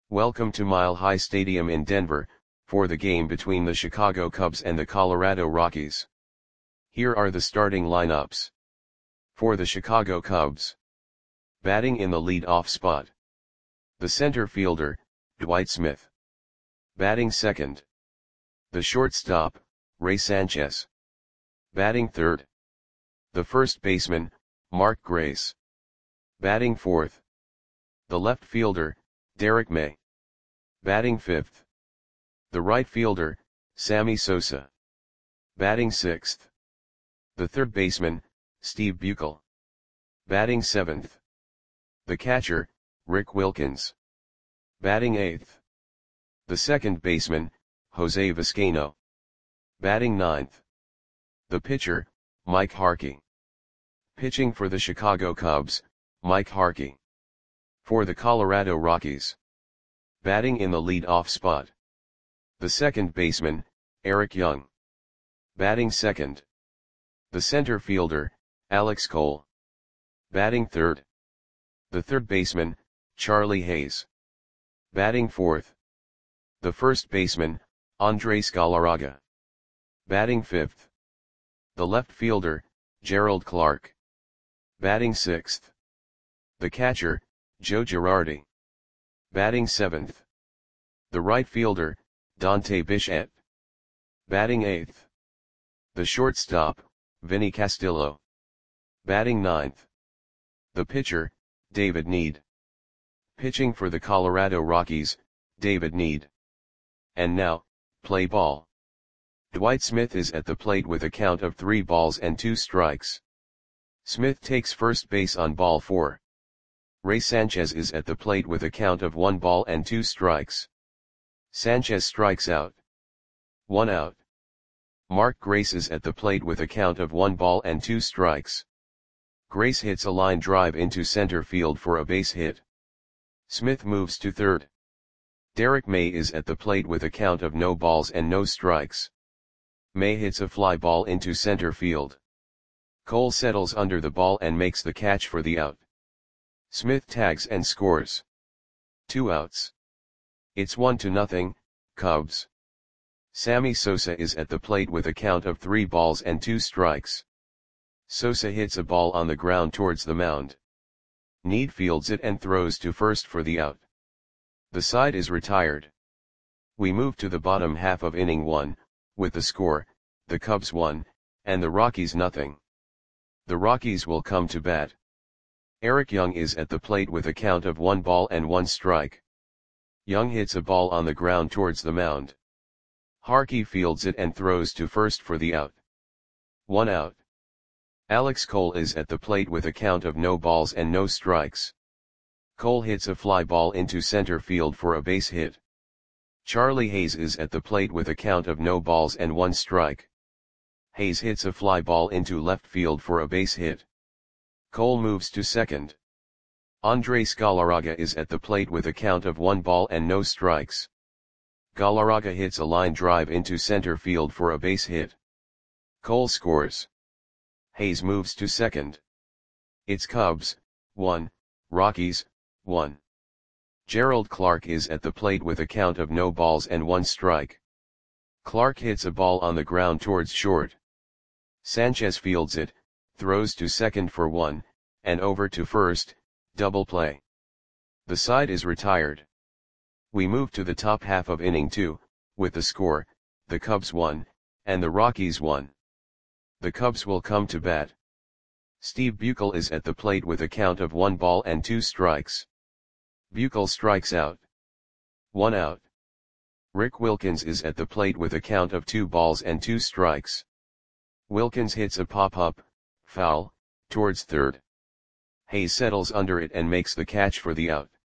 Welcome to Mile High Stadium in Denver, for the game between the Chicago Cubs and the Colorado Rockies. Here are the starting lineups. For the Chicago Cubs. Batting in the lead-off spot. The center fielder, Dwight Smith. Batting second. The shortstop, Ray Sanchez. Batting third. The first baseman, Mark Grace. Batting fourth. The left fielder, Derek May. Batting fifth. The right fielder, Sammy Sosa. Batting sixth. The third baseman, Steve Buechele. Batting seventh. The catcher, Rick Wilkins. Batting eighth. The second baseman, Jose Vizcaino. Batting ninth. The pitcher, Mike Harkey. Pitching for the Chicago Cubs, Mike Harkey. For the Colorado Rockies. Batting in the lead-off spot. The second baseman, Eric Young. Batting second. The center fielder, Alex Cole. Batting third. The third baseman, Charlie Hayes. Batting fourth. The first baseman, Andres Galarraga. Batting fifth. The left fielder, Gerald Clark. Batting sixth. The catcher, Joe Girardi. Batting seventh. The right fielder, Dante Bichette. Batting eighth. The shortstop, Vinny Castillo. Batting ninth. The pitcher, David Need. Pitching for the Colorado Rockies, David Need. And now, play ball. Dwight Smith is at the plate with a count of 3 balls and 2 strikes. Smith takes first base on ball 4. Ray Sanchez is at the plate with a count of 1 ball and 2 strikes. Sanchez strikes out. 1 out. Mark Grace is at the plate with a count of 1 ball and 2 strikes. Grace hits a line drive into center field for a base hit. Smith moves to third. Derek May is at the plate with a count of no balls and no strikes. May hits a fly ball into center field. Cole settles under the ball and makes the catch for the out. Smith tags and scores. 2 outs. It's 1-0, Cubs. Sammy Sosa is at the plate with a count of 3 balls and 2 strikes. Sosa hits a ball on the ground towards the mound. Need fields it and throws to first for the out. The side is retired. We move to the bottom half of inning 1, with the score, the Cubs 1, and the Rockies 0. The Rockies will come to bat. Eric Young is at the plate with a count of 1 ball and 1 strike. Young hits a ball on the ground towards the mound. Harkey fields it and throws to first for the out. 1 out. Alex Cole is at the plate with a count of no balls and no strikes. Cole hits a fly ball into center field for a base hit. Charlie Hayes is at the plate with a count of no balls and 1 strike. Hayes hits a fly ball into left field for a base hit. Cole moves to second. Andres Galarraga is at the plate with a count of 1 ball and no strikes. Galarraga hits a line drive into center field for a base hit. Cole scores. Hayes moves to second. It's Cubs 1, Rockies 1. Gerald Clark is at the plate with a count of no balls and 1 strike. Clark hits a ball on the ground towards short. Sanchez fields it, throws to second for 1, and over to first, double play. The side is retired. We move to the top half of inning 2, with the score, the Cubs 1, and the Rockies 1. The Cubs will come to bat. Steve Buechele is at the plate with a count of 1 ball and 2 strikes. Buechele strikes out. 1 out. Rick Wilkins is at the plate with a count of 2 balls and 2 strikes. Wilkins hits a pop-up, foul, towards third. Hayes settles under it and makes the catch for the out.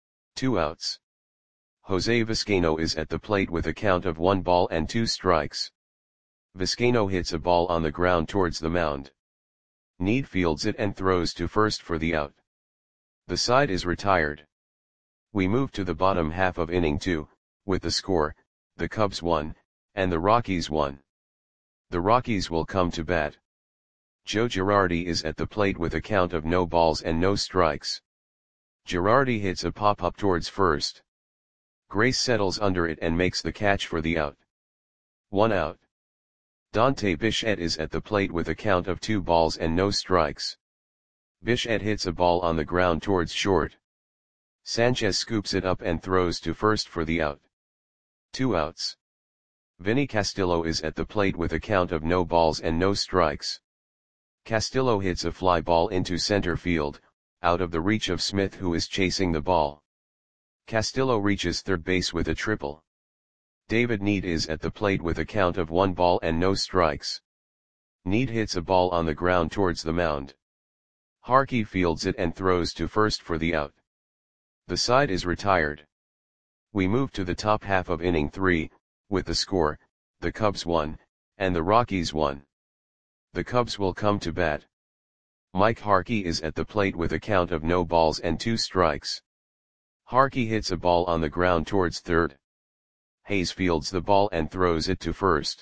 2 outs. Jose Vizcaino is at the plate with a count of 1 ball and 2 strikes. Vizcaino hits a ball on the ground towards the mound. Need fields it and throws to first for the out. The side is retired. We move to the bottom half of inning 2, with the score, the Cubs 1, and the Rockies 1. The Rockies will come to bat. Joe Girardi is at the plate with a count of no balls and no strikes. Girardi hits a pop-up towards first. Grace settles under it and makes the catch for the out. 1 out. Dante Bichette is at the plate with a count of 2 balls and no strikes. Bichette hits a ball on the ground towards short. Sanchez scoops it up and throws to first for the out. 2 outs. Vinny Castillo is at the plate with a count of no balls and no strikes. Castillo hits a fly ball into center field, out of the reach of Smith, who is chasing the ball. Castillo reaches third base with a triple. David Need is at the plate with a count of 1 ball and no strikes. Need hits a ball on the ground towards the mound. Harkey fields it and throws to first for the out. The side is retired. We move to the top half of inning 3, with the score, the Cubs 1, and the Rockies 1. The Cubs will come to bat. Mike Harkey is at the plate with a count of no balls and 2 strikes. Harkey hits a ball on the ground towards third. Hayes fields the ball and throws it to first.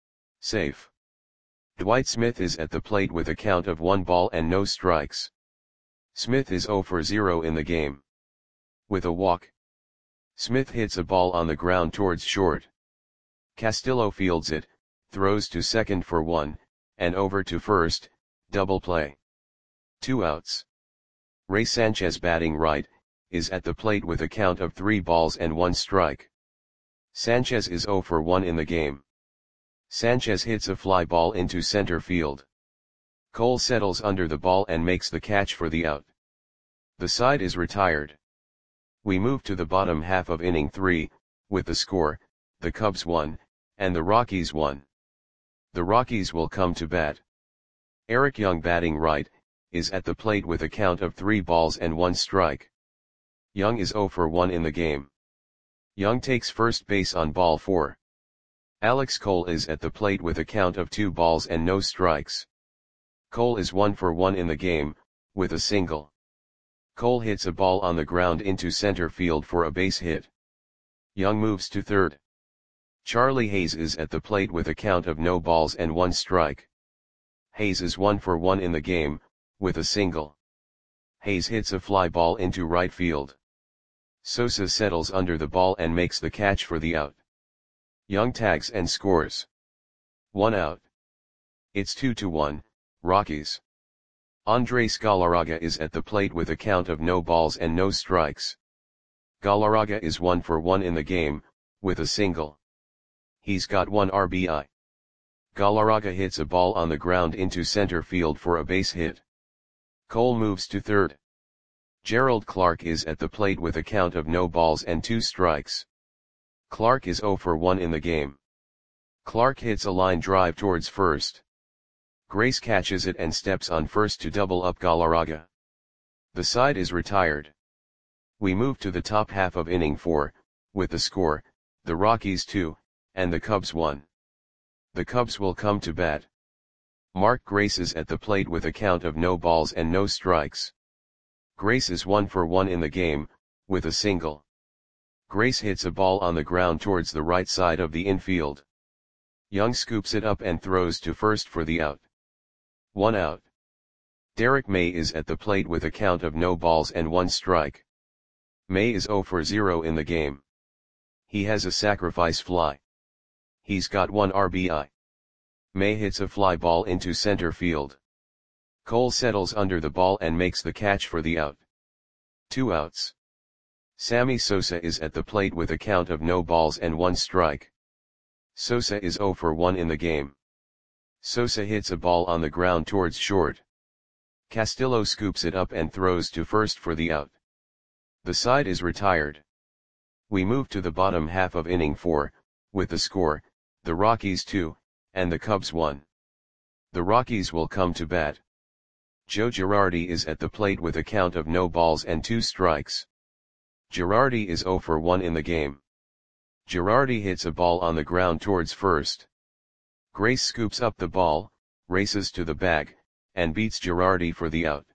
Safe. Dwight Smith is at the plate with a count of 1 ball and no strikes. Smith is 0 for 0 in the game. With a walk. Smith hits a ball on the ground towards short. Castillo fields it, throws to second for 1, and over to first, double play. 2 outs. Ray Sanchez, batting right, is at the plate with a count of 3 balls and 1 strike. Sanchez is 0 for 1 in the game. Sanchez hits a fly ball into center field. Cole settles under the ball and makes the catch for the out. The side is retired. We move to the bottom half of inning 3, with the score, the Cubs 1, and the Rockies 1. The Rockies will come to bat. Eric Young, batting right, is at the plate with a count of 3 balls and 1 strike. Young is 0 for 1 in the game. Young takes first base on ball 4. Alex Cole is at the plate with a count of 2 balls and no strikes. Cole is 1 for 1 in the game, with a single. Cole hits a ball on the ground into center field for a base hit. Young moves to third. Charlie Hayes is at the plate with a count of no balls and 1 strike. Hayes is 1 for 1 in the game, with a single. Hayes hits a fly ball into right field. Sosa settles under the ball and makes the catch for the out. Young tags and scores. 1 out. It's 2-1, Rockies. Andres Galarraga is at the plate with a count of no balls and no strikes. Galarraga is 1 for 1 in the game, with a single. He's got 1 RBI. Galarraga hits a ball on the ground into center field for a base hit. Cole moves to third. Gerald Clark is at the plate with a count of no balls and 2 strikes. Clark is 0 for 1 in the game. Clark hits a line drive towards first. Grace catches it and steps on first to double up Galarraga. The side is retired. We move to the top half of inning 4, with the score, the Rockies 2, and the Cubs 1. The Cubs will come to bat. Mark Grace is at the plate with a count of no balls and no strikes. Grace is 1 for 1 in the game, with a single. Grace hits a ball on the ground towards the right side of the infield. Young scoops it up and throws to first for the out. 1 out. Derek May is at the plate with a count of no balls and 1 strike. May is 0 for 0 in the game. He has a sacrifice fly. He's got 1 RBI. May hits a fly ball into center field. Cole settles under the ball and makes the catch for the out. 2 outs. Sammy Sosa is at the plate with a count of no balls and 1 strike. Sosa is 0 for 1 in the game. Sosa hits a ball on the ground towards short. Castillo scoops it up and throws to first for the out. The side is retired. We move to the bottom half of inning 4, with the score, the Rockies 2, and the Cubs 1. The Rockies will come to bat. Joe Girardi is at the plate with a count of no balls and 2 strikes. Girardi is 0 for 1 in the game. Girardi hits a ball on the ground towards first. Grace scoops up the ball, races to the bag, and beats Girardi for the out.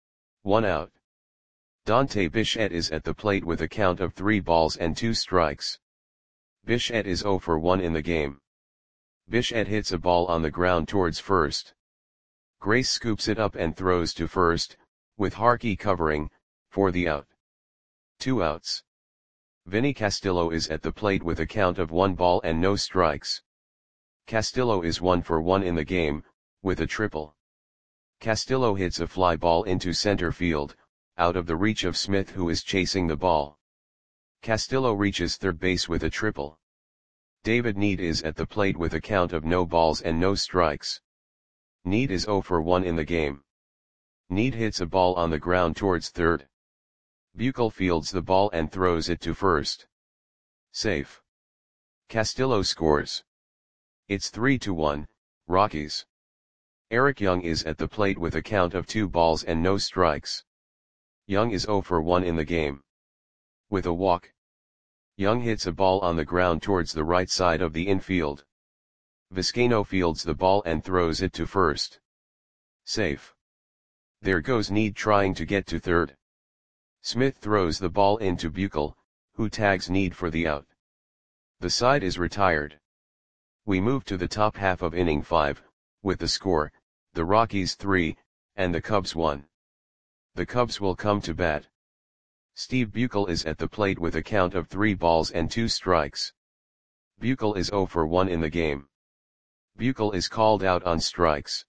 1 out. Dante Bichette is at the plate with a count of 3 balls and 2 strikes. Bichette is 0 for 1 in the game. Bichette hits a ball on the ground towards first. Grace scoops it up and throws to first, with Harkey covering, for the out. 2 outs. Vinny Castillo is at the plate with a count of 1 ball and no strikes. Castillo is 1 for 1 in the game, with a triple. Castillo hits a fly ball into center field, out of the reach of Smith, who is chasing the ball. Castillo reaches third base with a triple. David Need is at the plate with a count of no balls and no strikes. Need is 0 for 1 in the game. Need hits a ball on the ground towards third. Buechel fields the ball and throws it to first. Safe. Castillo scores. It's 3-1, Rockies. Eric Young is at the plate with a count of 2 balls and no strikes. Young is 0 for 1 in the game. With a walk. Young hits a ball on the ground towards the right side of the infield. Vizcaino fields the ball and throws it to first. Safe. There goes Need trying to get to third. Smith throws the ball into Buechel, who tags Need for the out. The side is retired. We move to the top half of inning 5, with the score, the Rockies 3, and the Cubs 1. The Cubs will come to bat. Steve Buechel is at the plate with a count of 3 balls and 2 strikes. Buechel is 0 for 1 in the game. Buechel is called out on strikes.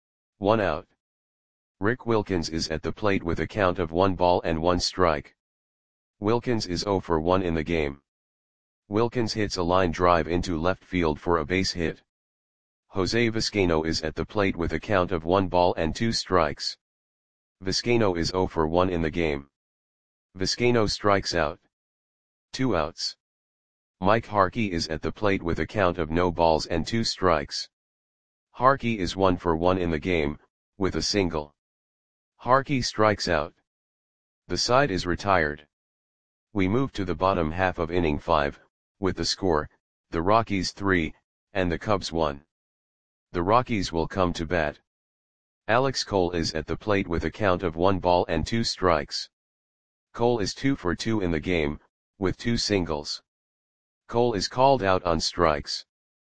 1 out. Rick Wilkins is at the plate with a count of 1 ball and 1 strike. Wilkins is 0 for 1 in the game. Wilkins hits a line drive into left field for a base hit. Jose Vizcaino is at the plate with a count of 1 ball and 2 strikes. Vizcaino is 0 for 1 in the game. Vizcaino strikes out. 2 outs. Mike Harkey is at the plate with a count of no balls and 2 strikes. Harkey is 1 for 1 in the game, with a single. Harkey strikes out. The side is retired. We move to the bottom half of inning 5, with the score, the Rockies 3, and the Cubs 1. The Rockies will come to bat. Alex Cole is at the plate with a count of 1 ball and 2 strikes. Cole is 2 for 2 in the game, with 2 singles. Cole is called out on strikes.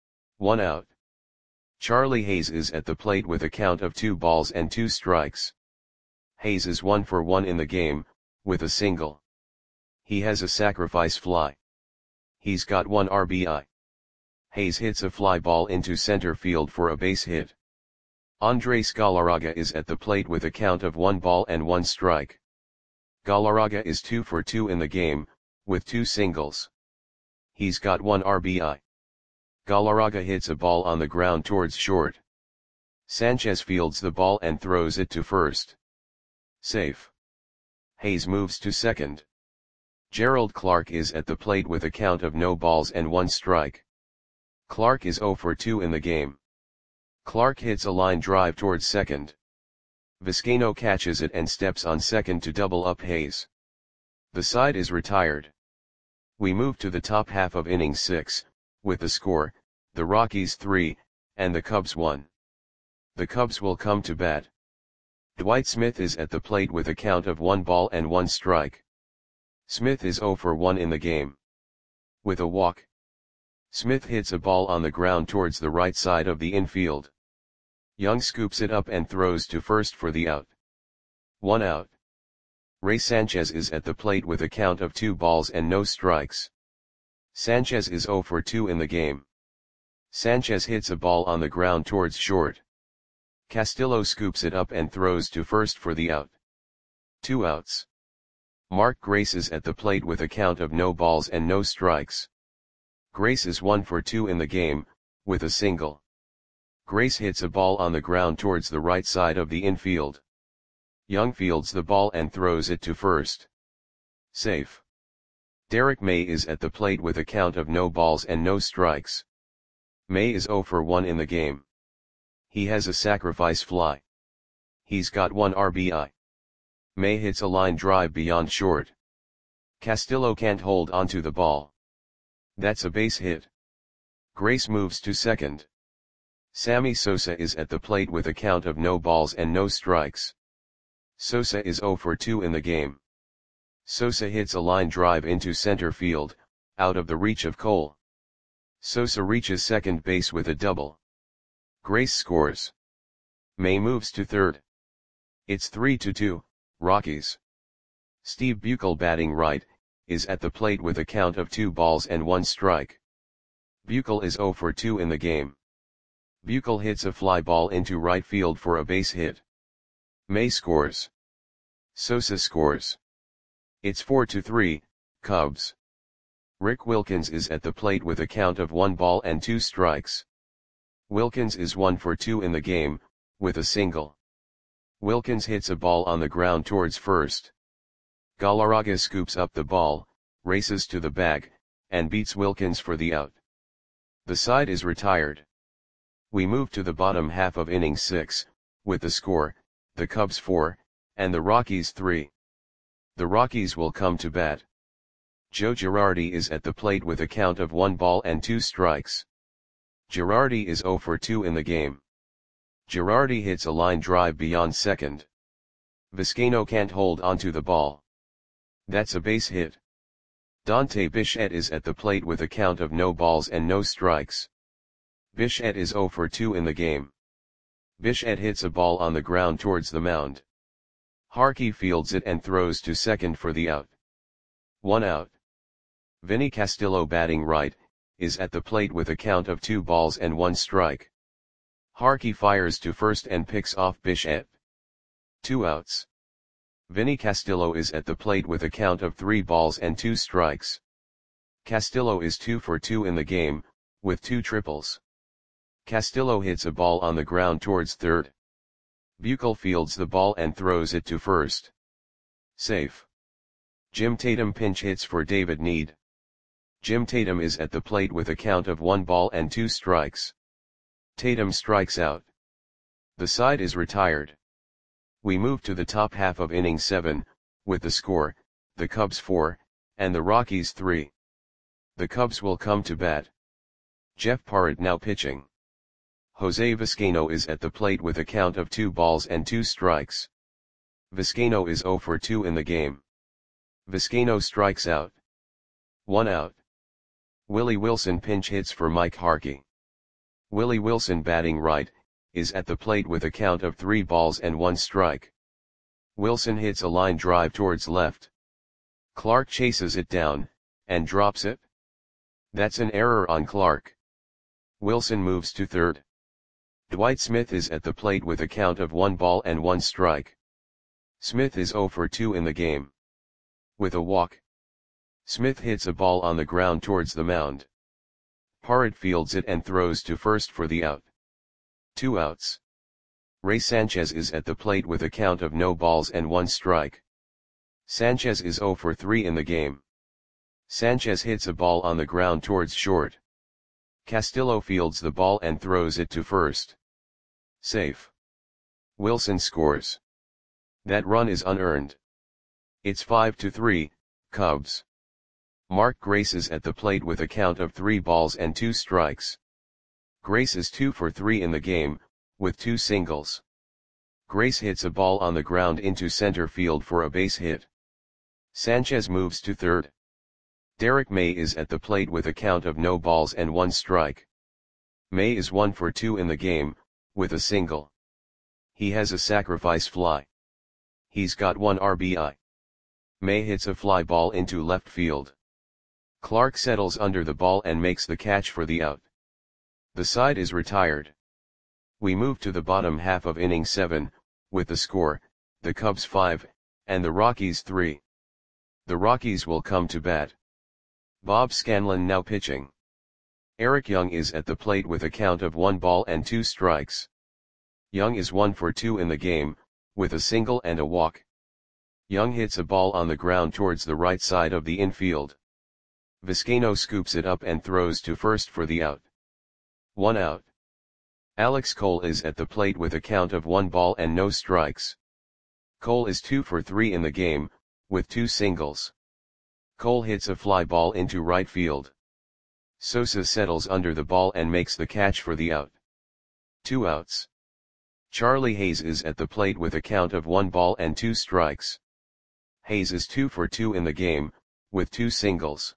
1 out. Charlie Hayes is at the plate with a count of 2 balls and 2 strikes. Hayes is 1 for 1 in the game, with a single. He has a sacrifice fly. He's got 1 RBI. Hayes hits a fly ball into center field for a base hit. Andres Galarraga is at the plate with a count of 1 ball and 1 strike. Galarraga is 2 for 2 in the game, with 2 singles. He's got 1 RBI. Galarraga hits a ball on the ground towards short. Sanchez fields the ball and throws it to first. Safe. Hayes moves to second. Gerald Clark is at the plate with a count of no balls and 1 strike. Clark is 0 for 2 in the game. Clark hits a line drive towards second. Vizcaino catches it and steps on second to double up Hayes. The side is retired. We move to the top half of inning 6, with the score, the Rockies 3, and the Cubs 1. The Cubs will come to bat. Dwight Smith is at the plate with a count of 1 ball and 1 strike. Smith is 0 for 1 in the game. With a walk. Smith hits a ball on the ground towards the right side of the infield. Young scoops it up and throws to first for the out. 1 out. Ray Sanchez is at the plate with a count of 2 balls and no strikes. Sanchez is 0 for 2 in the game. Sanchez hits a ball on the ground towards short. Castillo scoops it up and throws to first for the out. 2 outs. Mark Grace is at the plate with a count of no balls and no strikes. Grace is 1 for 2 in the game, with a single. Grace hits a ball on the ground towards the right side of the infield. Young fields the ball and throws it to first. Safe. Derek May is at the plate with a count of no balls and no strikes. May is 0 for 1 in the game. He has a sacrifice fly. He's got 1 RBI. May hits a line drive beyond short. Castillo can't hold onto the ball. That's a base hit. Grace moves to second. Sammy Sosa is at the plate with a count of no balls and no strikes. Sosa is 0 for 2 in the game. Sosa hits a line drive into center field, out of the reach of Cole. Sosa reaches second base with a double. Grace scores. May moves to third. It's 3-2, Rockies. Steve Buechel batting right, is at the plate with a count of 2 balls and 1 strike. Buechel is 0 for 2 in the game. Buechel hits a fly ball into right field for a base hit. May scores. Sosa scores. It's 4-3, Cubs. Rick Wilkins is at the plate with a count of 1 ball and 2 strikes. Wilkins is 1 for 2 in the game, with a single. Wilkins hits a ball on the ground towards first. Galarraga scoops up the ball, races to the bag, and beats Wilkins for the out. The side is retired. We move to the bottom half of inning 6, with the score, the Cubs 4, and the Rockies 3. The Rockies will come to bat. Joe Girardi is at the plate with a count of 1 ball and 2 strikes. Girardi is 0 for 2 in the game. Girardi hits a line drive beyond second. Vizcaino can't hold onto the ball. That's a base hit. Dante Bichette is at the plate with a count of no balls and no strikes. Bichette is 0 for 2 in the game. Bichette hits a ball on the ground towards the mound. Harkey fields it and throws to second for the out. 1 out. Vinny Castillo, batting right, is at the plate with a count of 2 balls and 1 strike. Harkey fires to first and picks off Bichette. 2 outs. Vinny Castillo is at the plate with a count of 3 balls and 2 strikes. Castillo is 2 for 2 in the game, with 2 triples. Castillo hits a ball on the ground towards third. Buechel fields the ball and throws it to first. Safe. Jim Tatum pinch hits for David Need. Jim Tatum is at the plate with a count of 1 ball and 2 strikes. Tatum strikes out. The side is retired. We move to the top half of inning 7, with the score, the Cubs 4, and the Rockies 3. The Cubs will come to bat. Jeff Parrott now pitching. Jose Vizcaino is at the plate with a count of 2 balls and 2 strikes. Vizcaino is 0 for 2 in the game. Vizcaino strikes out. 1 out. Willie Wilson pinch hits for Mike Harkey. Willie Wilson, batting right, is at the plate with a count of 3 balls and 1 strike. Wilson hits a line drive towards left. Clark chases it down, and drops it. That's an error on Clark. Wilson moves to third. Dwight Smith is at the plate with a count of 1 ball and 1 strike. Smith is 0 for 2 in the game. With a walk. Smith hits a ball on the ground towards the mound. Parrott fields it and throws to first for the out. 2 outs. Ray Sanchez is at the plate with a count of no balls and 1 strike. Sanchez is 0 for 3 in the game. Sanchez hits a ball on the ground towards short. Castillo fields the ball and throws it to first. Safe. Wilson scores. That run is unearned. It's 5-3, Cubs. Mark Grace is at the plate with a count of 3 balls and 2 strikes. Grace is 2 for 3 in the game, with 2 singles. Grace hits a ball on the ground into center field for a base hit. Sanchez moves to third. Derek May is at the plate with a count of no balls and 1 strike. May is 1 for 2 in the game, with a single. He has a sacrifice fly. He's got 1 RBI. May hits a fly ball into left field. Clark settles under the ball and makes the catch for the out. The side is retired. We move to the bottom half of inning 7, with the score, the Cubs 5, and the Rockies 3. The Rockies will come to bat. Bob Scanlon now pitching. Eric Young is at the plate with a count of 1 ball and 2 strikes. Young is 1 for 2 in the game, with a single and a walk. Young hits a ball on the ground towards the right side of the infield. Vizcaino scoops it up and throws to first for the out. 1 out. Alex Cole is at the plate with a count of 1 ball and no strikes. Cole is 2 for 3 in the game, with 2 singles. Cole hits a fly ball into right field. Sosa settles under the ball and makes the catch for the out. 2 outs. Charlie Hayes is at the plate with a count of 1 ball and 2 strikes. Hayes is 2 for 2 in the game, with 2 singles.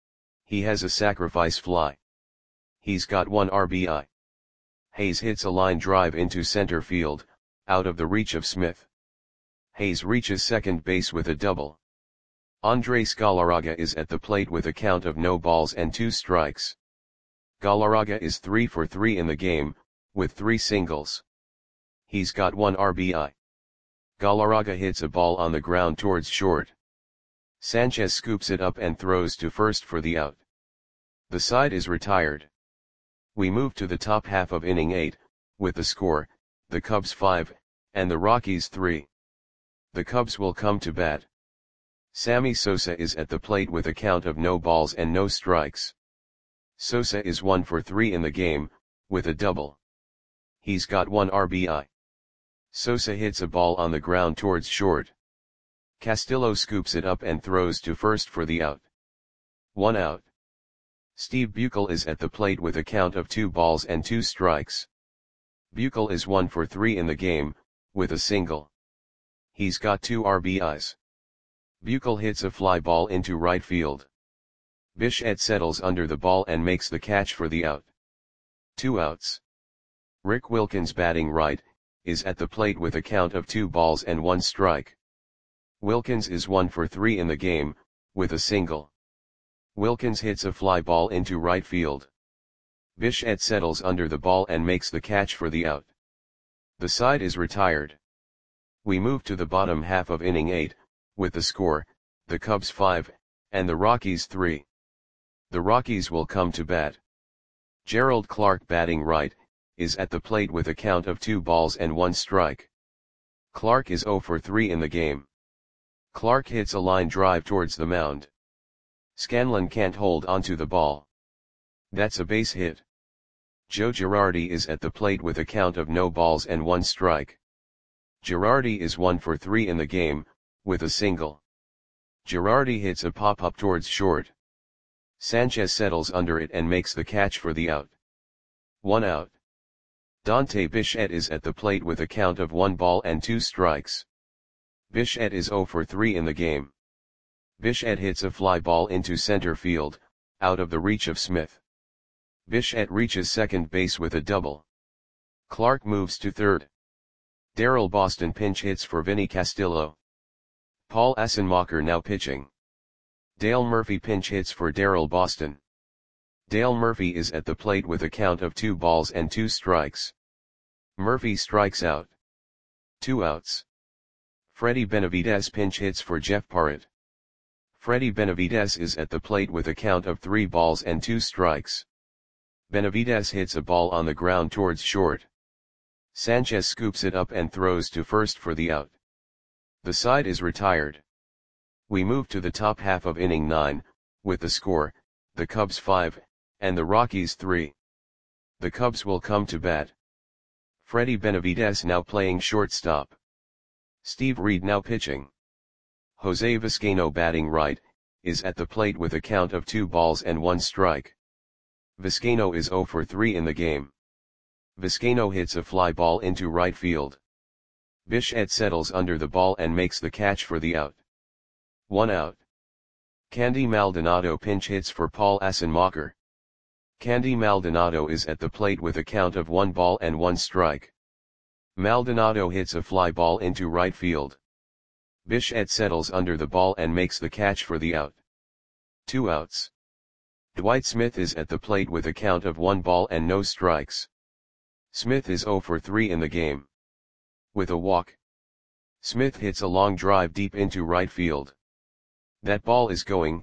He has a sacrifice fly. He's got 1 RBI. Hayes hits a line drive into center field, out of the reach of Smith. Hayes reaches second base with a double. Andres Galarraga is at the plate with a count of no balls and 2 strikes. Galarraga is 3 for 3 in the game, with 3 singles. He's got 1 RBI. Galarraga hits a ball on the ground towards short. Sanchez scoops it up and throws to first for the out. The side is retired. We move to the top half of inning 8, with the score, the Cubs 5, and the Rockies 3. The Cubs will come to bat. Sammy Sosa is at the plate with a count of no balls and no strikes. Sosa is 1 for 3 in the game, with a double. He's got 1 RBI. Sosa hits a ball on the ground towards short. Castillo scoops it up and throws to first for the out. 1 out. Steve Buechele is at the plate with a count of 2 balls and 2 strikes. Buechele is 1 for 3 in the game, with a single. He's got 2 RBIs. Buechele hits a fly ball into right field. Bichette settles under the ball and makes the catch for the out. 2 outs. Rick Wilkins, batting right, is at the plate with a count of 2 balls and 1 strike. Wilkins is 1 for 3 in the game, with a single. Wilkins hits a fly ball into right field. Bichette settles under the ball and makes the catch for the out. The side is retired. We move to the bottom half of inning 8, with the score, the Cubs 5, and the Rockies 3. The Rockies will come to bat. Gerald Clark, batting right, is at the plate with a count of 2 balls and 1 strike. Clark is 0 for 3 in the game. Clark hits a line drive towards the mound. Scanlon can't hold onto the ball. That's a base hit. Joe Girardi is at the plate with a count of no balls and 1 strike. Girardi is 1 for 3 in the game, with a single. Girardi hits a pop-up towards short. Sanchez settles under it and makes the catch for the out. 1 out. Dante Bichette is at the plate with a count of 1 ball and 2 strikes. Bichette is 0 for 3 in the game. Bichette hits a fly ball into center field, out of the reach of Smith. Bichette reaches second base with a double. Clark moves to third. Darryl Boston pinch hits for Vinny Castillo. Paul Assenmacher now pitching. Dale Murphy pinch hits for Darryl Boston. Dale Murphy is at the plate with a count of 2 balls and 2 strikes. Murphy strikes out. 2 outs. Freddie Benavidez pinch hits for Jeff Parrott. Freddie Benavidez is at the plate with a count of 3 balls and 2 strikes. Benavidez hits a ball on the ground towards short. Sanchez scoops it up and throws to first for the out. The side is retired. We move to the top half of inning 9, with the score, the Cubs 5, and the Rockies 3. The Cubs will come to bat. Freddie Benavidez now playing shortstop. Steve Reed now pitching. Jose Vizcaino, batting right, is at the plate with a count of 2 balls and 1 strike. Vizcaino is 0 for 3 in the game. Vizcaino hits a fly ball into right field. Bichette settles under the ball and makes the catch for the out. 1 out. Candy Maldonado pinch hits for Paul Assenmacher. Candy Maldonado is at the plate with a count of 1 ball and 1 strike. Maldonado hits a fly ball into right field. Bichette settles under the ball and makes the catch for the out. 2 outs. Dwight Smith is at the plate with a count of 1 ball and no strikes. Smith is 0 for 3 in the game. With a walk. Smith hits a long drive deep into right field. That ball is gone.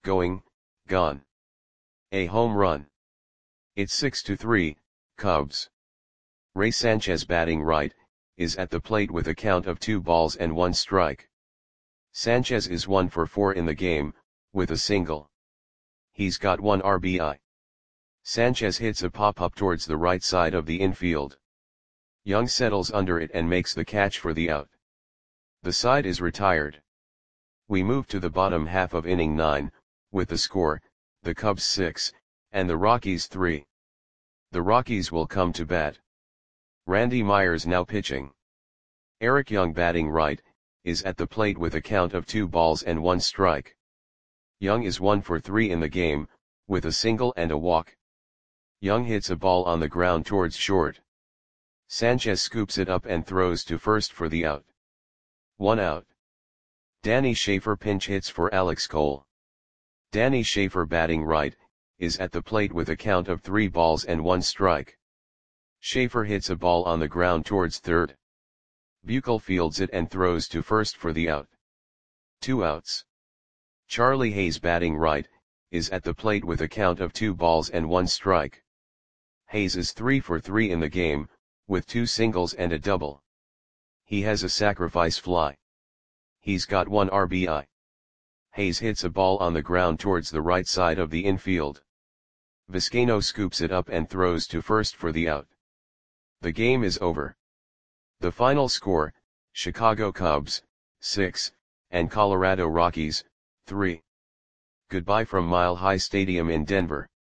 A home run. It's 6-3, Cubs. Ray Sanchez, batting right, is at the plate with a count of 2 balls and 1 strike. Sanchez is 1 for 4 in the game, with a single. He's got 1 RBI. Sanchez hits a pop-up towards the right side of the infield. Young settles under it and makes the catch for the out. The side is retired. We move to the bottom half of inning 9, with the score, the Cubs 6, and the Rockies 3. The Rockies will come to bat. Randy Myers now pitching. Eric Young, batting right, is at the plate with a count of 2 balls and 1 strike. Young is 1 for 3 in the game, with a single and a walk. Young hits a ball on the ground towards short. Sanchez scoops it up and throws to first for the out. 1 out. Danny Schaefer pinch hits for Alex Cole. Danny Schaefer batting right, is at the plate with a count of 3 balls and 1 strike. Schaefer hits a ball on the ground towards third. Buechel fields it and throws to first for the out. 2 outs. Charlie Hayes batting right, is at the plate with a count of 2 balls and 1 strike. Hayes is 3 for 3 in the game, with 2 singles and a double. He has a sacrifice fly. He's got 1 RBI. Hayes hits a ball on the ground towards the right side of the infield. Vizcaino scoops it up and throws to first for the out. The game is over. The final score, Chicago Cubs, 6, and Colorado Rockies, 3. Goodbye from Mile High Stadium in Denver.